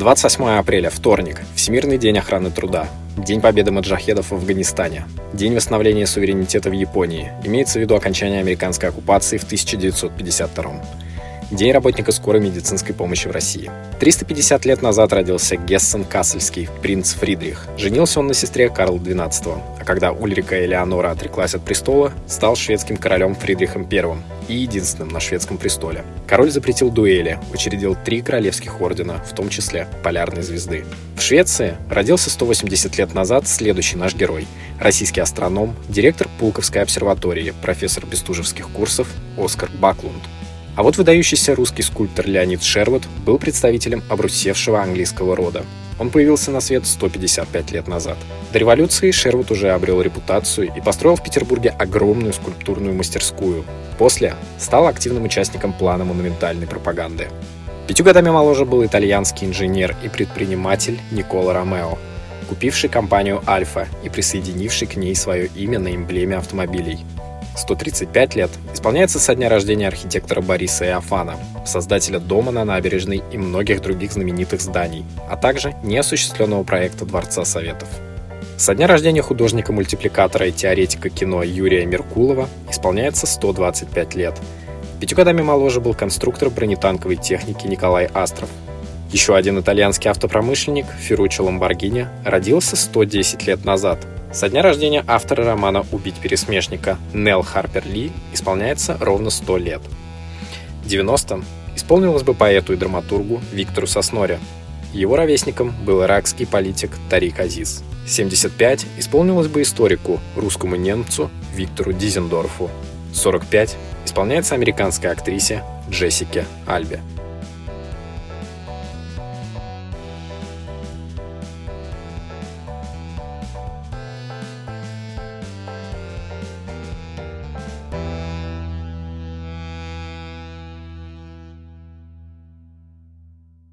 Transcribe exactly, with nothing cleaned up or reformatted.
двадцать восьмое апреля, вторник, Всемирный день охраны труда. День победы маджахедов в Афганистане. День восстановления суверенитета в Японии. Имеется в виду окончание американской оккупации в тысяча девятьсот пятьдесят втором. День работника скорой медицинской помощи в России. триста пятьдесят лет назад родился Гессен-Кассельский принц Фридрих. Женился он на сестре Карла двенадцатого, а когда Ульрика Элеонора отреклась от престола, стал шведским королем Фридрихом Первым и единственным на шведском престоле. Король запретил дуэли, учредил три королевских ордена, в том числе Полярной звезды. В Швеции родился сто восемьдесят лет назад следующий наш герой – российский астроном, директор Пулковской обсерватории, профессор бестужевских курсов Оскар Баклунд. А вот выдающийся русский скульптор Леонид Шервуд был представителем обрусевшего английского рода. Он появился на свет сто пятьдесят пять лет назад. До революции Шервуд уже обрел репутацию и построил в Петербурге огромную скульптурную мастерскую. После стал активным участником плана монументальной пропаганды. Пятью годами моложе был итальянский инженер и предприниматель Никола Ромео, купивший компанию «Альфа» и присоединивший к ней свое имя на эмблеме автомобилей. сто тридцать пять лет исполняется со дня рождения архитектора Бориса Иофана, создателя дома на набережной и многих других знаменитых зданий, а также неосуществленного проекта Дворца Советов. Со дня рождения художника-мультипликатора и теоретика кино Юрия Меркулова исполняется сто двадцать пять лет. Пятью годами моложе был конструктор бронетанковой техники Николай Астров. Еще один итальянский автопромышленник Ферруччо Ламборгини родился сто десять лет назад. Со дня рождения автора романа «Убить пересмешника» Нелл Харпер Ли исполняется ровно сто лет. девяностым исполнилось бы поэту и драматургу Виктору Сосноре. Его ровесником был иракский политик Тарик Азиз. семьдесят пять исполнилось бы историку, русскому немцу Виктору Дизендорфу. сорок пять исполняется американской актрисе Джессике Альбе.